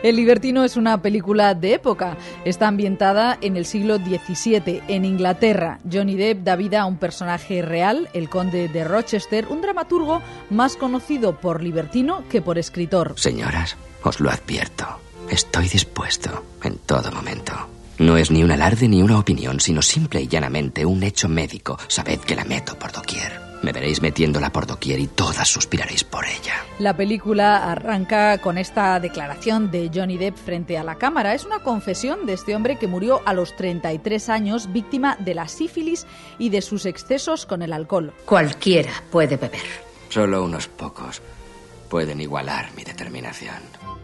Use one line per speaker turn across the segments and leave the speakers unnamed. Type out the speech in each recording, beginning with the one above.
El Libertino es una película de época. Está ambientada en el siglo XVII, en Inglaterra. Johnny Depp da vida a un personaje real, el conde de Rochester, un dramaturgo más conocido por libertino que por escritor.
Señoras, os lo advierto. Estoy dispuesto en todo momento. No es ni un alarde ni una opinión, sino simple y llanamente un hecho médico. Sabed que la meto por doquier. Me veréis metiéndola por doquier y todas suspiraréis por ella.
La película arranca con esta declaración de Johnny Depp frente a la cámara. Es una confesión de este hombre que murió a los 33 años, víctima de la sífilis y de sus excesos con el alcohol.
Cualquiera puede beber.
Solo unos pocos pueden igualar mi determinación.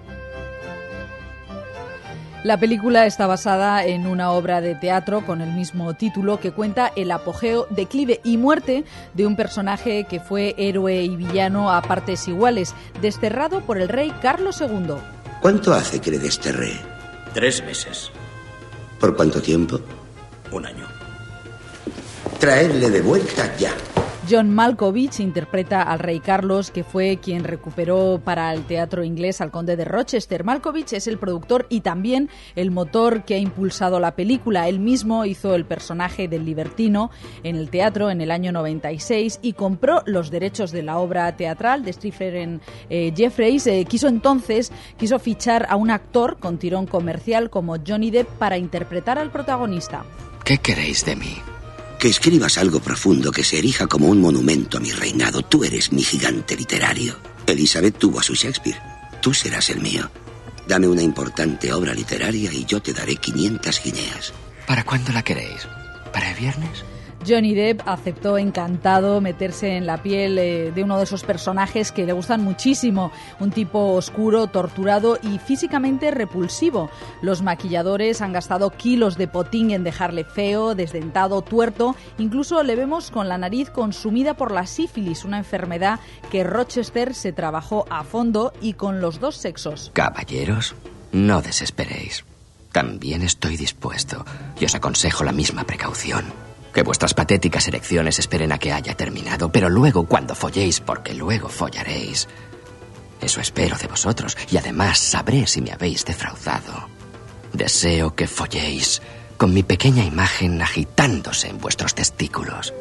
La película está basada en una obra de teatro con el mismo título que cuenta el apogeo, declive y muerte de un personaje que fue héroe y villano a partes iguales, desterrado por el rey Carlos II.
¿Cuánto hace que le desterré?
3 meses.
¿Por cuánto tiempo?
1 año.
Traedle de vuelta ya.
John Malkovich interpreta al rey Carlos, que fue quien recuperó para el teatro inglés al conde de Rochester. Malkovich es el productor y también el motor que ha impulsado la película. Él mismo hizo el personaje del libertino en el teatro en el año 96 y compró los derechos de la obra teatral de Stephen Jeffries. Quiso fichar a un actor con tirón comercial como Johnny Depp para interpretar al protagonista.
¿Qué queréis de mí?
Que escribas algo profundo que se erija como un monumento a mi reinado. Tú eres mi gigante literario. Elizabeth tuvo a su Shakespeare. Tú serás el mío. Dame una importante obra literaria y yo te daré 500 guineas.
¿Para cuándo la queréis? ¿Para el viernes?
Johnny Depp aceptó encantado meterse en la piel de uno de esos personajes que le gustan muchísimo, un tipo oscuro, torturado y físicamente repulsivo. Los maquilladores han gastado kilos de potín en dejarle feo, desdentado, tuerto, incluso le vemos con la nariz consumida por la sífilis, una enfermedad que Rochester se trabajó a fondo y con los dos sexos.
Caballeros, no desesperéis. También estoy dispuesto y os aconsejo la misma precaución. Que vuestras patéticas erecciones esperen a que haya terminado, pero luego cuando folléis, porque luego follaréis. Eso espero de vosotros y además sabré si me habéis defraudado. Deseo que folléis con mi pequeña imagen agitándose en vuestros testículos.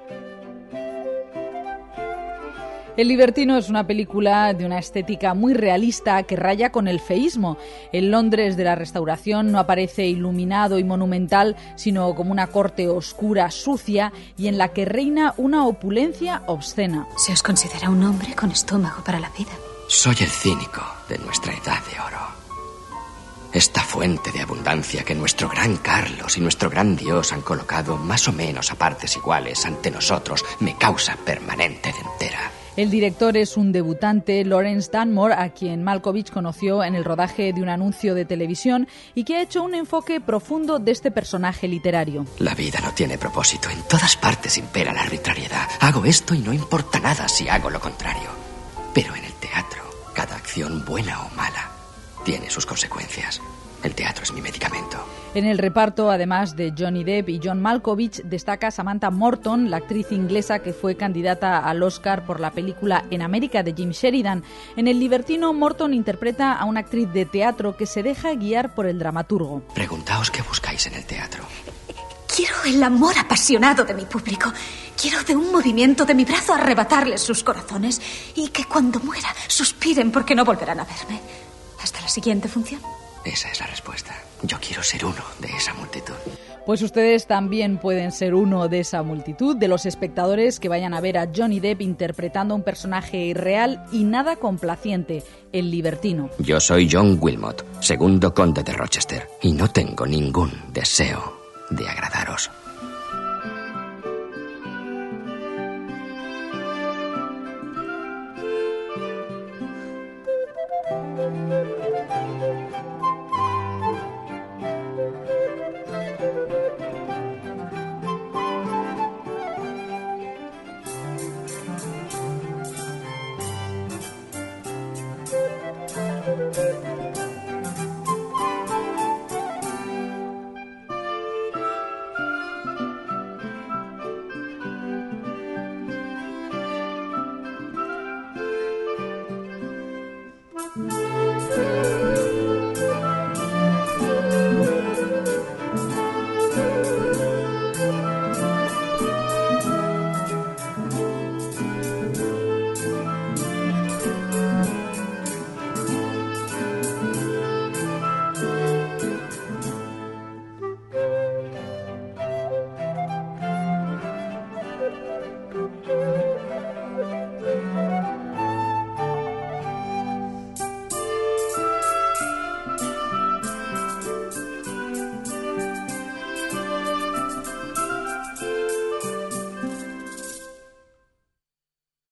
El Libertino es una película de una estética muy realista que raya con el feísmo. El Londres de la Restauración no aparece iluminado y monumental, sino como una corte oscura, sucia y en la que reina una opulencia obscena.
Se os considera un hombre con estómago para la vida.
Soy el cínico de nuestra edad de oro. Esta fuente de abundancia que nuestro gran Carlos y nuestro gran Dios han colocado más o menos a partes iguales ante nosotros me causa permanente dentera.
El director es un debutante, Lawrence Dunmore, a quien Malkovich conoció en el rodaje de un anuncio de televisión y que ha hecho un enfoque profundo de este personaje literario.
La vida no tiene propósito. En todas partes impera la arbitrariedad. Hago esto y no importa nada si hago lo contrario. Pero en el teatro, cada acción, buena o mala, tiene sus consecuencias. El teatro es mi medicamento.
En el reparto, además de Johnny Depp y John Malkovich, destaca Samantha Morton, la actriz inglesa que fue candidata al Oscar por la película En América de Jim Sheridan. En El Libertino, Morton interpreta a una actriz de teatro que se deja guiar por el dramaturgo.
Preguntaos qué buscáis en el teatro.
Quiero el amor apasionado de mi público. Quiero de un movimiento de mi brazo arrebatarles sus corazones y que cuando muera suspiren porque no volverán a verme. Hasta la siguiente función.
Esa es la respuesta. Yo quiero ser uno de esa multitud.
Pues ustedes también pueden ser uno de esa multitud, de los espectadores que vayan a ver a Johnny Depp interpretando a un personaje irreal y nada complaciente, el libertino.
Yo soy John Wilmot, segundo conde de Rochester, y no tengo ningún deseo de agradaros.